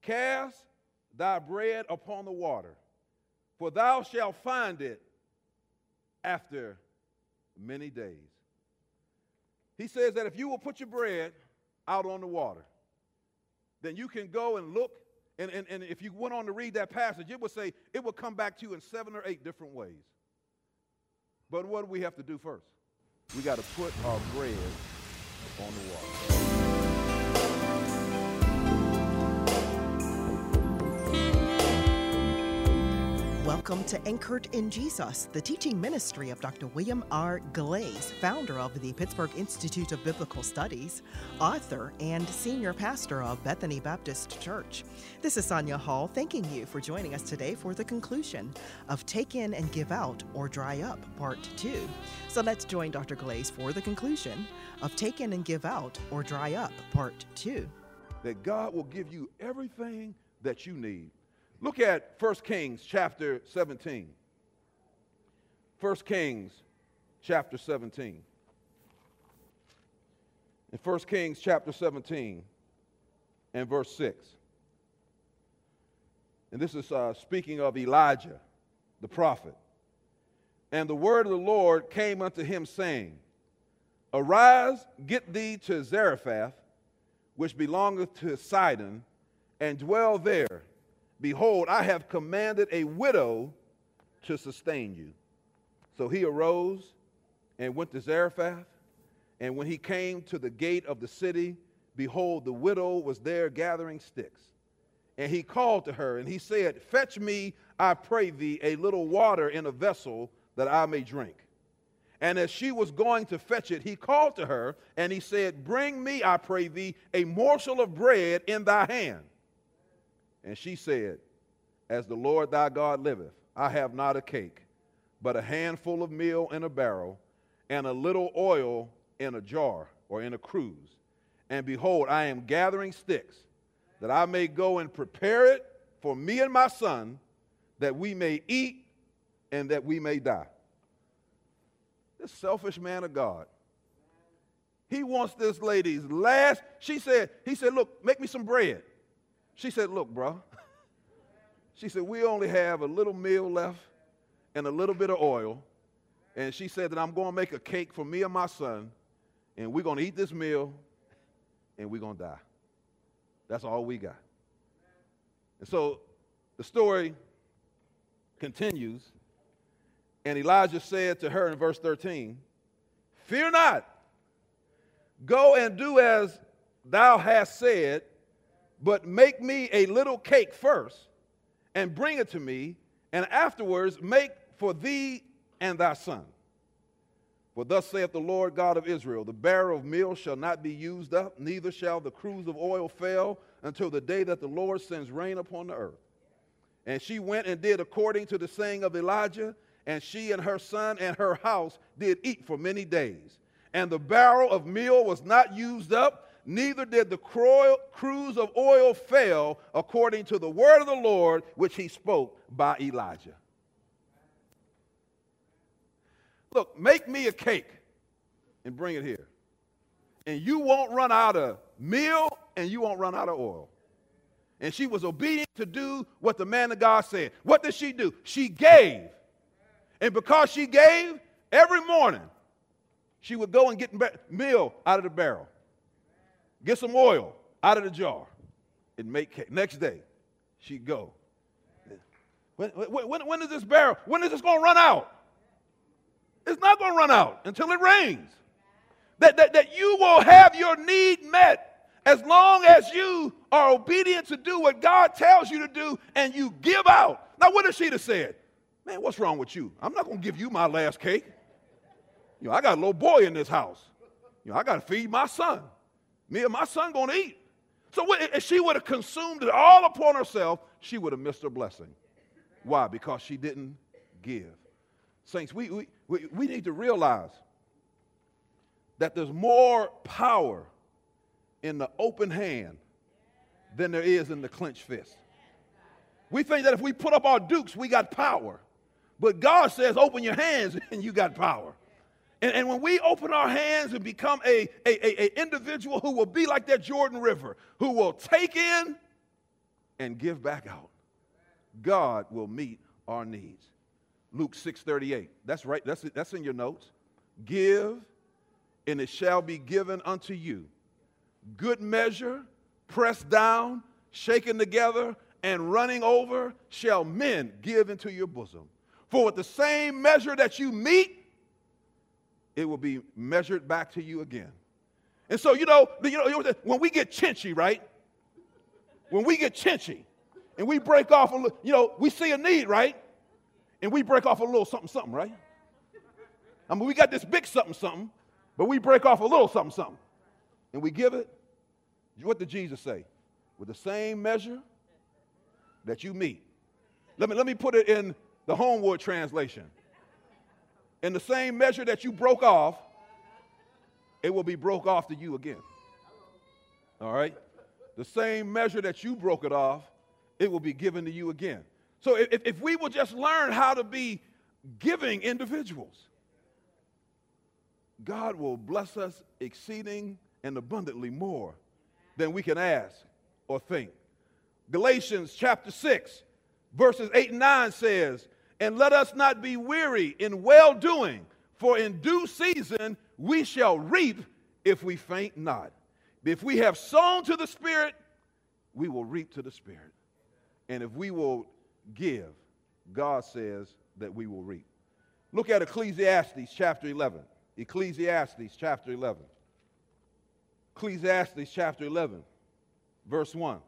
cast thy bread upon the water, for thou shalt find it after many days. He says that if you will put your bread out on the water, then you can go and look, and if you went on to read that passage, it would say it will come back to you in 7 or 8 different ways. But what do we have to do first? We got to put our bread on the water. Welcome to Anchored in Jesus, the teaching ministry of Dr. William R. Glaze, founder of the Pittsburgh Institute of Biblical Studies, author, and senior pastor of Bethany Baptist Church. This is Sonia Hall thanking you for joining us today for the conclusion of Take In and Give Out or Dry Up, Part 2. So let's join Dr. Glaze for the conclusion of Take In and Give Out or Dry Up, Part 2. That God will give you everything that you need. Look at 1 Kings chapter 17. 1 Kings chapter 17. In 1 Kings chapter 17 and verse 6. And this is speaking of Elijah, the prophet. And the word of the Lord came unto him, saying, Arise, get thee to Zarephath, which belongeth to Sidon, and dwell there. Behold, I have commanded a widow to sustain you. So he arose and went to Zarephath. And when he came to the gate of the city, behold, the widow was there gathering sticks. And he called to her, and he said, Fetch me, I pray thee, a little water in a vessel that I may drink. And as she was going to fetch it, he called to her, and he said, Bring me, I pray thee, a morsel of bread in thy hand. And she said, As the Lord thy God liveth, I have not a cake, but a handful of meal in a barrel, and a little oil in a jar or in a cruse. And behold, I am gathering sticks, that I may go and prepare it for me and my son, that we may eat and that we may die. This selfish man of God, he wants this lady's last. He said, look, make me some bread. She said, look, bro. She said, we only have a little meal left and a little bit of oil. And she said that I'm going to make a cake for me and my son, and we're going to eat this meal, and we're going to die. That's all we got. And so the story continues, and Elijah said to her in verse 13, Fear not, go and do as thou hast said, but make me a little cake first, and bring it to me, and afterwards make for thee and thy son. For thus saith the Lord God of Israel, the barrel of meal shall not be used up, neither shall the cruse of oil fail, until the day that the Lord sends rain upon the earth. And she went and did according to the saying of Elijah, and she and her son and her house did eat for many days. And the barrel of meal was not used up, neither did the cruse of oil fail, according to the word of the Lord which he spoke by Elijah. Look, make me a cake and bring it here. And you won't run out of meal and you won't run out of oil. And she was obedient to do what the man of God said. What did she do? She gave. And because she gave, every morning she would go and get meal out of the barrel. Get some oil out of the jar and make cake. Next day, she'd go. When is this barrel? When is this going to run out? It's not going to run out until it rains. That you will have your need met as long as you are obedient to do what God tells you to do and you give out. Now, what if she'd have said, Man, what's wrong with you? I'm not going to give you my last cake. I got a little boy in this house. I got to feed my son. Me and my son going to eat. So if she would have consumed it all upon herself, she would have missed her blessing. Why? Because she didn't give. Saints, we need to realize that there's more power in the open hand than there is in the clenched fist. We think that if we put up our dukes, we got power. But God says, open your hands and you got power. And when we open our hands and become a individual who will be like that Jordan River, who will take in and give back out, God will meet our needs. Luke 6:38. That's right. That's in your notes. Give, and it shall be given unto you. Good measure, pressed down, shaken together, and running over, shall men give into your bosom. For with the same measure that you meet, it will be measured back to you again. And so, when we get chinchy, right? When we get chinchy and we break off a little, we see a need, right? And we break off a little something, something, right? I mean, we got this big something, something, but we break off a little something, something. And we give it. What did Jesus say? With the same measure that you meet. Let me put it in the Homewood translation. In the same measure that you broke off, it will be broke off to you again. All right? The same measure that you broke it off, it will be given to you again. So if we will just learn how to be giving individuals, God will bless us exceeding and abundantly more than we can ask or think. Galatians chapter 6, verses 8 and 9 says, and let us not be weary in well-doing, for in due season we shall reap if we faint not. If we have sown to the Spirit, we will reap to the Spirit. And if we will give, God says that we will reap. Look at Ecclesiastes chapter 11. Ecclesiastes chapter 11. Ecclesiastes chapter 11, verse 1.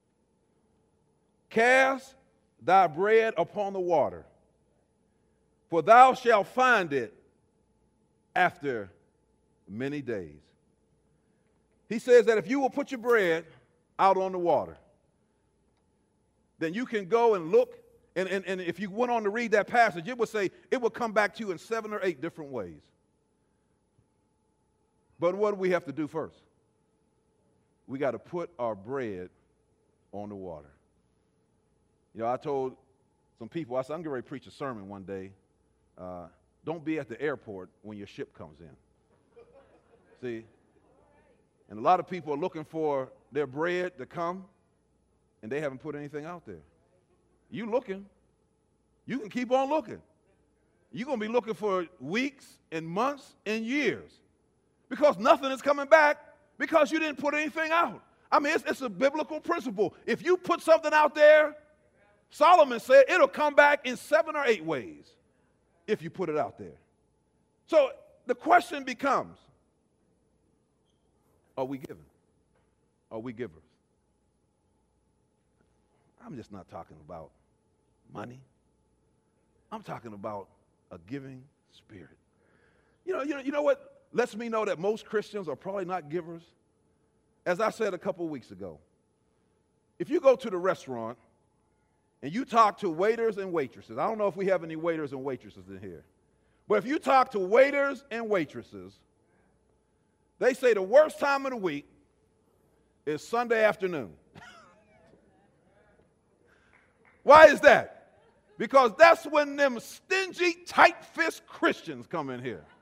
Cast thy bread upon the water, for thou shalt find it after many days. He says that if you will put your bread out on the water, then you can go and look, and if you went on to read that passage, it would say it will come back to you in 7 or 8 different ways. But what do we have to do first? We got to put our bread on the water. I told some people, I said, I'm getting ready to preach a sermon one day. Don't be at the airport when your ship comes in. See? And a lot of people are looking for their bread to come, and they haven't put anything out there. You looking. You can keep on looking. You're going to be looking for weeks and months and years because nothing is coming back because you didn't put anything out. I mean, it's a biblical principle. If you put something out there, Solomon said it'll come back in 7 or 8 ways if you put it out there. So the question becomes, are we giving? Are we givers? I'm just not talking about money. I'm talking about a giving spirit. You know what lets me know that most Christians are probably not givers? As I said a couple weeks ago, if you go to the restaurant and you talk to waiters and waitresses, I don't know if we have any waiters and waitresses in here, but if you talk to waiters and waitresses, they say the worst time of the week is Sunday afternoon. Why is that? Because that's when them stingy, tight-fist Christians come in here.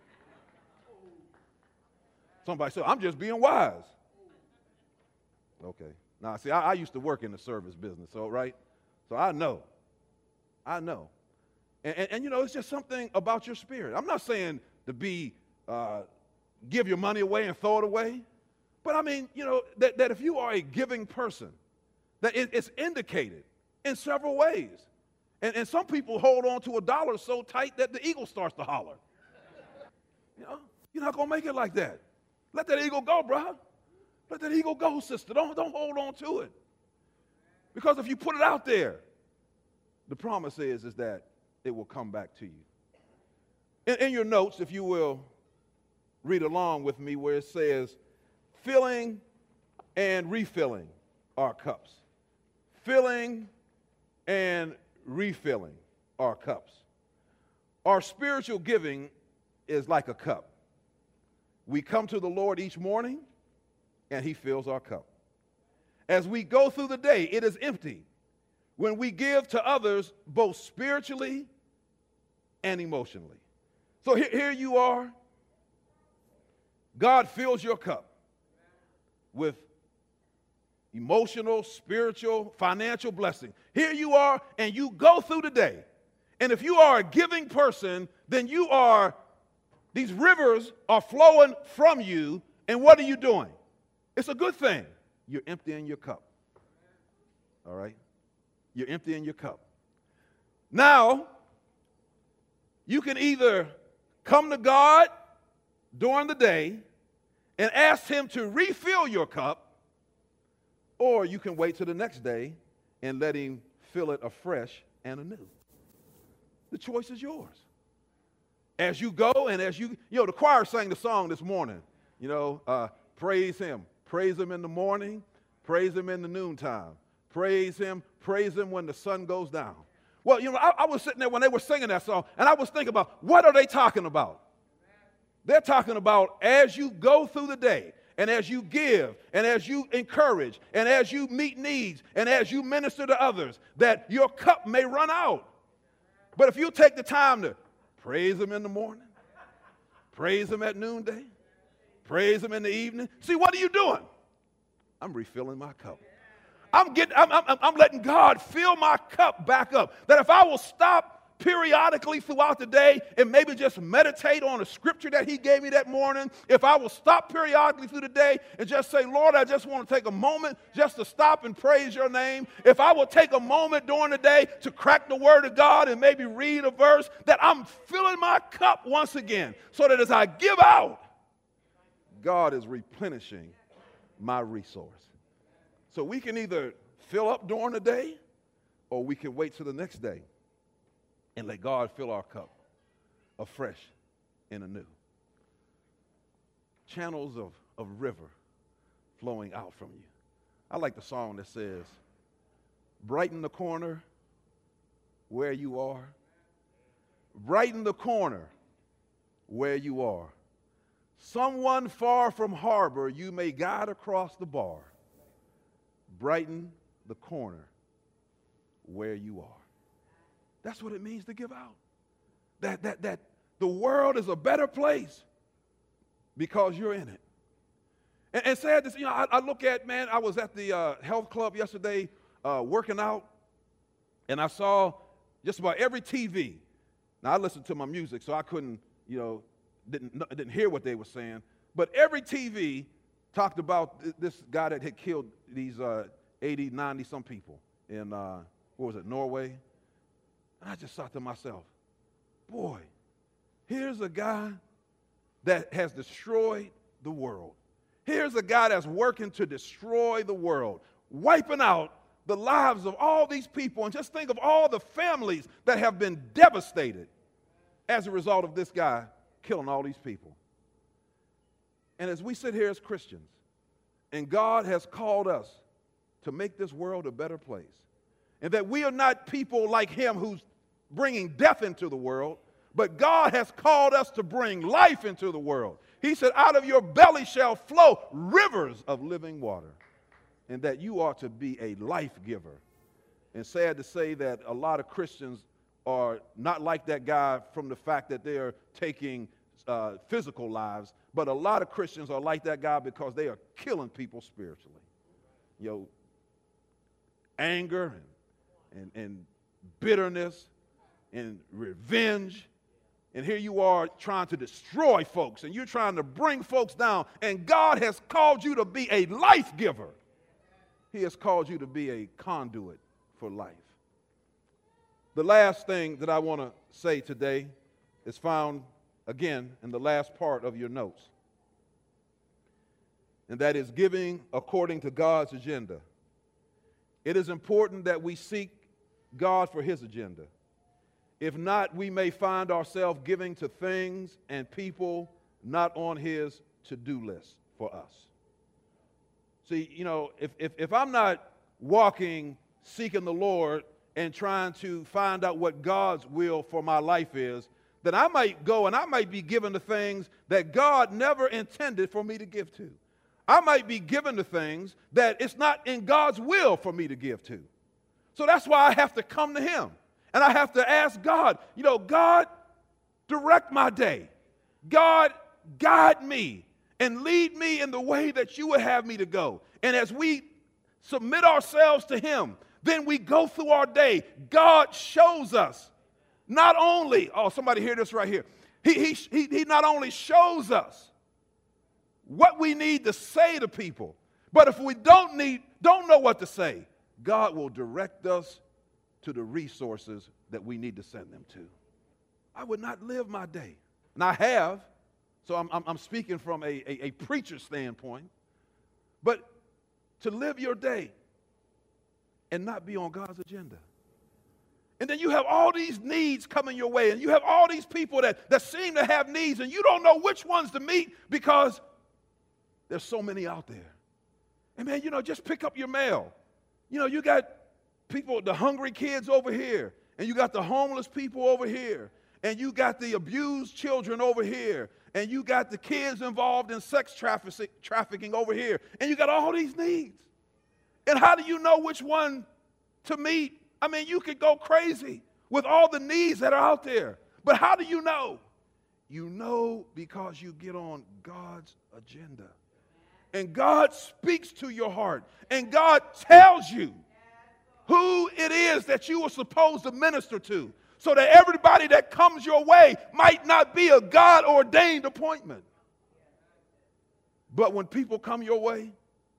Somebody said, I'm just being wise. Okay. Now, see, I used to work in the service business, so right? So I know. And it's just something about your spirit. I'm not saying to be, give your money away and throw it away. But I mean, that if you are a giving person, that it's indicated in several ways. And some people hold on to $1 so tight that the eagle starts to holler. You're not going to make it like that. Let that eagle go, bro. Let that eagle go, sister. Don't hold on to it. Because if you put it out there, the promise is that it will come back to you. In your notes, if you will read along with me where it says, filling and refilling our cups. Filling and refilling our cups. Our spiritual giving is like a cup. We come to the Lord each morning, and he fills our cup. As we go through the day, it is empty when we give to others both spiritually and emotionally. So here you are. God fills your cup with emotional, spiritual, financial blessing. Here you are, and you go through the day. And if you are a giving person, then these rivers are flowing from you, and what are you doing? It's a good thing. You're emptying your cup. All right? You're emptying your cup. Now, you can either come to God during the day and ask him to refill your cup, or you can wait till the next day and let him fill it afresh and anew. The choice is yours. As you go and as the choir sang the song this morning, praise him. Praise him in the morning, praise him in the noontime. Praise him when the sun goes down. Well, I was sitting there when they were singing that song, and I was thinking about, what are they talking about? They're talking about as you go through the day, and as you give, and as you encourage, and as you meet needs, and as you minister to others, that your cup may run out. But if you take the time to praise him in the morning, praise him at noonday, praise him in the evening, see, what are you doing? I'm refilling my cup. I'm letting God fill my cup back up. That if I will stop periodically throughout the day and maybe just meditate on a scripture that he gave me that morning, if I will stop periodically through the day and just say, Lord, I just want to take a moment just to stop and praise your name. If I will take a moment during the day to crack the word of God and maybe read a verse, that I'm filling my cup once again, so that as I give out, God is replenishing my resource. So we can either fill up during the day, or we can wait till the next day and let God fill our cup afresh and anew. Channels of river flowing out from you. I like the song that says, brighten the corner where you are. Brighten the corner where you are. Someone far from harbor you may guide across the bar. Brighten the corner where you are. That's what it means to give out. That the world is a better place because you're in it. And sad to see, I look at, I was at the health club yesterday working out, and I saw just about every TV. Now, I listened to my music, so I couldn't, didn't hear what they were saying. But every TV talked about this guy that had killed these 80, 90 some people in, Norway? And I just thought to myself, boy, here's a guy that has destroyed the world. Here's a guy that's working to destroy the world, wiping out the lives of all these people. And just think of all the families that have been devastated as a result of this guy killing all these people. And as we sit here as Christians, and God has called us to make this world a better place, and that we are not people like him who's bringing death into the world, but God has called us to bring life into the world. He said, out of your belly shall flow rivers of living water, and that you are to be a life giver. And sad to say that a lot of Christians are not like that guy from the fact that they are taking physical lives, but a lot of Christians are like that guy because they are killing people spiritually. Anger and bitterness and revenge. And here you are trying to destroy folks, and you're trying to bring folks down. And God has called you to be a life giver. He has called you to be a conduit for life. The last thing that I want to say today is found, again, in the last part of your notes. And that is giving according to God's agenda. It is important that we seek God for his agenda. If not, we may find ourselves giving to things and people not on his to-do list for us. See, if I'm not walking, seeking the Lord and trying to find out what God's will for my life is, then I might go and I might be given to things that God never intended for me to give to. I might be given to things that it's not in God's will for me to give to. So that's why I have to come to him. And I have to ask God, God, direct my day. God, guide me and lead me in the way that you would have me to go. And as we submit ourselves to him, then we go through our day. God shows us not only, oh, somebody hear this right here. He not only shows us what we need to say to people, but if we don't know what to say, God will direct us to the resources that we need to send them to. I would not live my day, and I have, so I'm speaking from a preacher standpoint, but to live your day and not be on God's agenda. And then you have all these needs coming your way, and you have all these people that seem to have needs, and you don't know which ones to meet because there's so many out there. And man, just pick up your mail. You got people, the hungry kids over here, and you got the homeless people over here, and you got the abused children over here, and you got the kids involved in sex trafficking over here, and you got all these needs. And how do you know which one to meet? I mean, you could go crazy with all the needs that are out there. But how do you know? You know because you get on God's agenda. And God speaks to your heart. And God tells you who it is that you are supposed to minister to, so that everybody that comes your way might not be a God-ordained appointment. But when people come your way,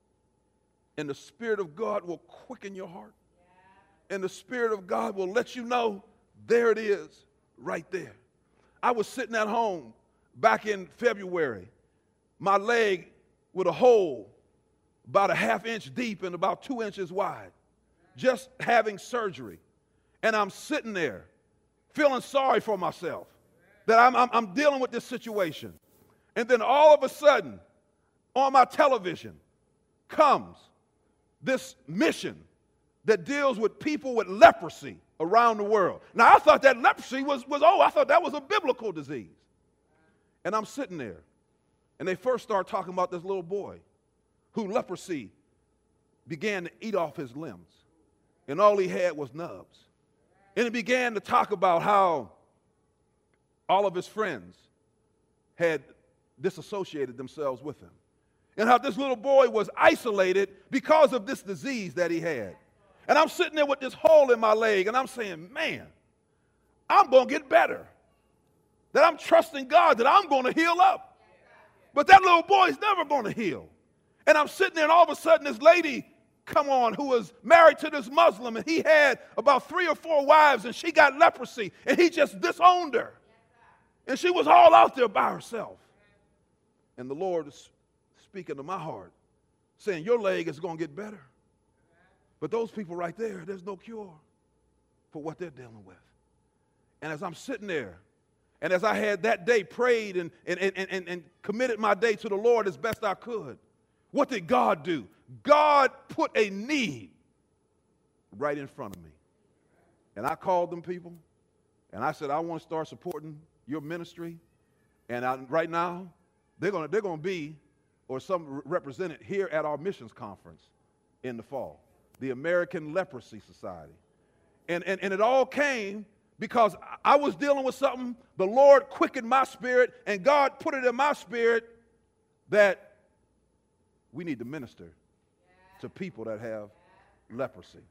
and the Spirit of God will quicken your heart, and the Spirit of God will let you know, there it is, right there. I was sitting at home back in February, my leg with a hole about a half-inch deep and about 2 inches wide, just having surgery. And I'm sitting there feeling sorry for myself that I'm dealing with this situation. And then all of a sudden, on my television comes this mission that deals with people with leprosy around the world. Now, I thought that leprosy I thought that was a biblical disease. And I'm sitting there, and they first start talking about this little boy who leprosy began to eat off his limbs, and all he had was nubs. And it began to talk about how all of his friends had disassociated themselves with him, and how this little boy was isolated because of this disease that he had. And I'm sitting there with this hole in my leg, and I'm saying, man, I'm going to get better. That I'm trusting God that I'm going to heal up. But that little boy's never going to heal. And I'm sitting there, and all of a sudden this lady come on who was married to this Muslim, and he had about 3 or 4 wives, and she got leprosy, and he just disowned her. And she was all out there by herself. And the Lord is speaking to my heart, saying, your leg is going to get better. But those people right there, there's no cure for what they're dealing with. And as I'm sitting there, and as I had that day prayed and committed my day to the Lord as best I could, what did God do? God put a need right in front of me. And I called them people, and I said, I want to start supporting your ministry. And right now, they're going to be, or some represented here at our missions conference in the fall, the American Leprosy Society. And it all came because I was dealing with something, the Lord quickened my spirit, and God put it in my spirit that we need to minister to people that have leprosy.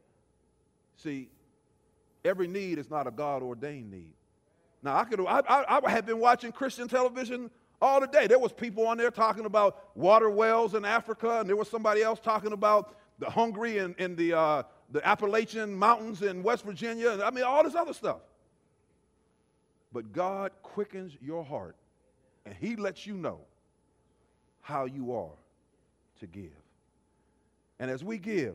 See, every need is not a God-ordained need. Now, I have been watching Christian television all the day. There was people on there talking about water wells in Africa, and there was somebody else talking about the hungry in the Appalachian Mountains in West Virginia, and I mean, all this other stuff. But God quickens your heart, and he lets you know how you are to give. And as we give,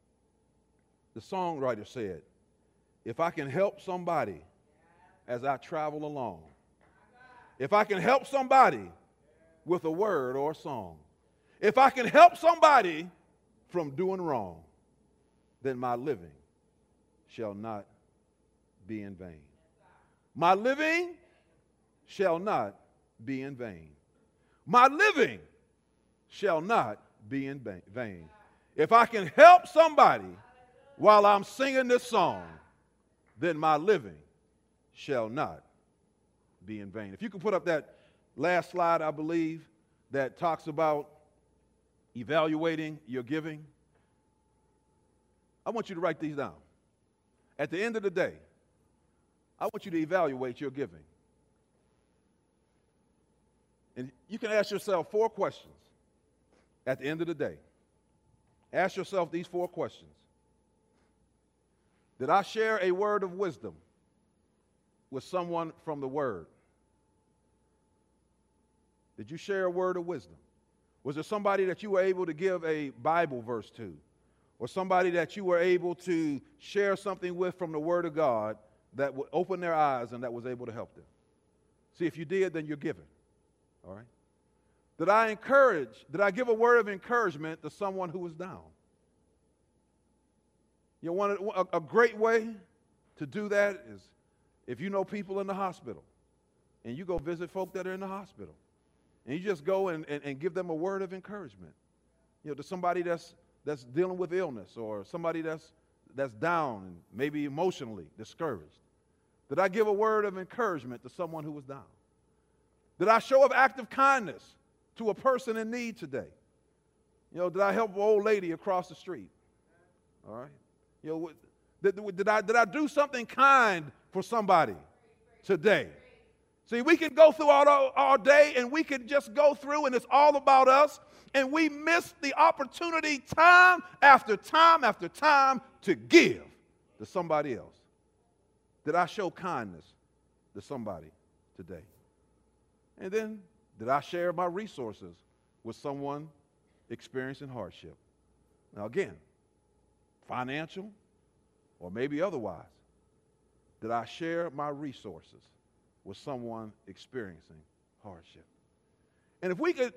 the songwriter said, if I can help somebody as I travel along, if I can help somebody with a word or a song, if I can help somebody from doing wrong, then my living shall not be in vain. My living shall not be in vain. My living shall not be in vain. If I can help somebody while I'm singing this song, then my living shall not be in vain. If you could put up that last slide, I believe, that talks about evaluating your giving. I want you to write these down. At the end of the day, I want you to evaluate your giving. And you can ask yourself 4 questions at the end of the day. Ask yourself these 4 questions. Did I share a word of wisdom with someone from the Word? Did you share a word of wisdom? Was there somebody that you were able to give a Bible verse to? Or somebody that you were able to share something with from the Word of God that would open their eyes and that was able to help them? See, if you did, then you're giving. All right? Did I give a word of encouragement to someone who was down? You know, a great way to do that is if you know people in the hospital and you go visit folk that are in the hospital and you just go and give them a word of encouragement. You know, to somebody that's dealing with illness or somebody that's down and maybe emotionally discouraged. Did I give a word of encouragement to someone who was down? Did I show an act of kindness to a person in need today? You know, did I help an old lady across the street? All right. You know, did I do something kind for somebody today? See, we can go through all day and we can just go through and it's all about us, and we miss the opportunity time after time after time to give to somebody else. Did I show kindness to somebody today? And then, did I share my resources with someone experiencing hardship? Now again, financial or maybe otherwise, did I share my resources with someone experiencing hardship? And if we could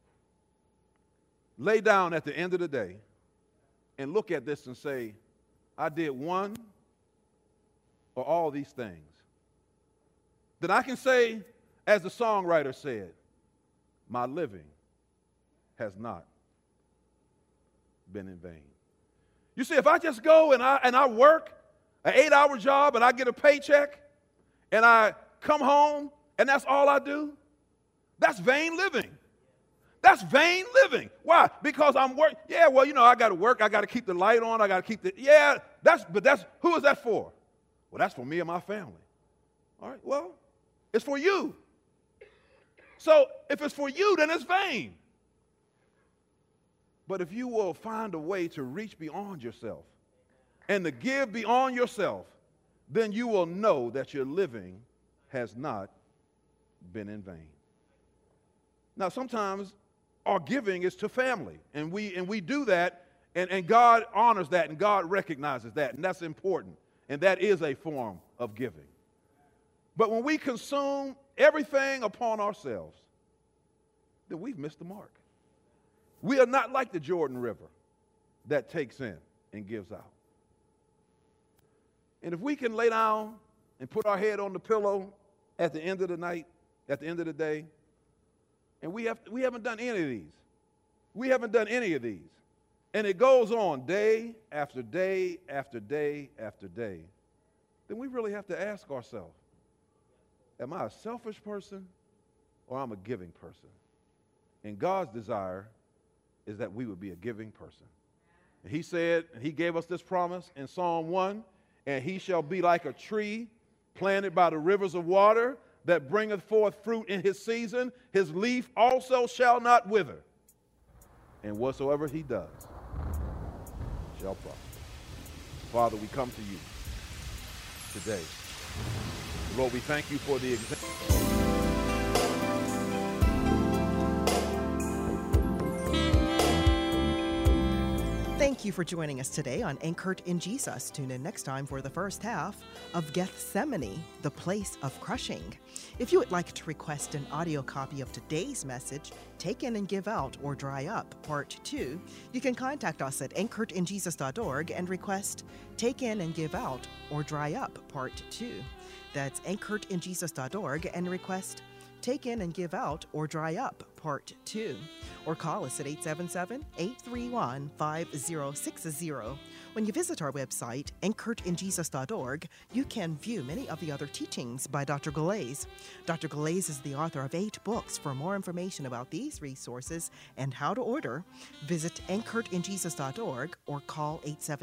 lay down at the end of the day and look at this and say, I did one or all these things, then I can say, as the songwriter said, my living has not been in vain. You see, if I just go and I work an 8-hour job and I get a paycheck and I come home and that's all I do, that's vain living. That's vain living. Why? Because I'm working. Yeah, well, you know, I got to work. I got to keep the light on. I got to keep the, yeah, who is that for? Well, that's for me and my family. All right, well, it's for you. So if it's for you, then it's vain. But if you will find a way to reach beyond yourself and to give beyond yourself, then you will know that your living has not been in vain. Now, sometimes our giving is to family, and we do that, and God honors that, and God recognizes that, and that's important, and that is a form of giving. But when we consume everything upon ourselves, then we've missed the mark. We are not like the Jordan River that takes in and gives out. And if we can lay down and put our head on the pillow at the end of the night, at the end of the day, and we haven't done any of these. We haven't done any of these. And it goes on day after day after day after day. Then we really have to ask ourselves, am I a selfish person or am I a giving person? And God's desire is that we would be a giving person. And he said, he gave us this promise in Psalm 1, and he shall be like a tree planted by the rivers of water that bringeth forth fruit in his season. His leaf also shall not wither. And whatsoever he does shall prosper. Father, we come to you today. Lord, we thank you for the example. Thank you for joining us today on Anchored in Jesus. Tune in next time for the first half of Gethsemane, the place of crushing. If you would like to request an audio copy of today's message, Take In and Give Out or Dry Up, Part 2, you can contact us at anchoredinjesus.org and request Take In and Give Out or Dry Up, Part 2. That's anchoredinjesus.org and request Take In and Give Out or Dry Up, Part 2. Or call us at 877-831-5060. When you visit our website, anchoredinjesus.org, you can view many of the other teachings by Dr. Galais. Dr. Galais is the author of 8 books. For more information about these resources and how to order, visit anchoredinjesus.org or call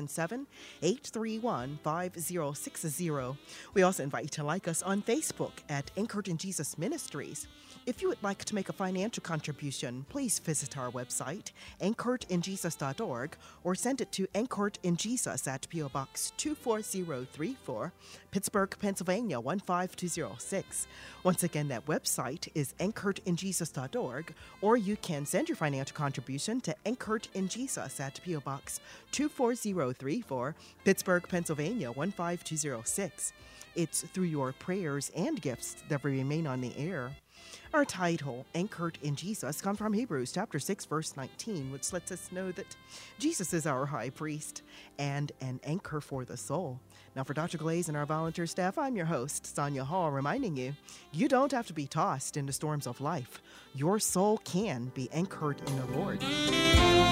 877-831-5060. We also invite you to like us on Facebook at Anchored in Jesus Ministries. If you would like to make a financial contribution, please visit our website, anchoredinjesus.org, or send it to Anchored in Jesus at P.O. Box 24034, Pittsburgh, Pennsylvania 15206. Once again, that website is anchoredinjesus.org, or you can send your financial contribution to Anchored in Jesus at P.O. Box 24034, Pittsburgh, Pennsylvania 15206. It's through your prayers and gifts that we remain on the air. Our title, Anchored in Jesus, comes from Hebrews chapter 6, verse 19, which lets us know that Jesus is our high priest and an anchor for the soul. Now, for Dr. Galais and our volunteer staff, I'm your host, Sonia Hall, reminding you, you don't have to be tossed into storms of life. Your soul can be anchored in the Lord.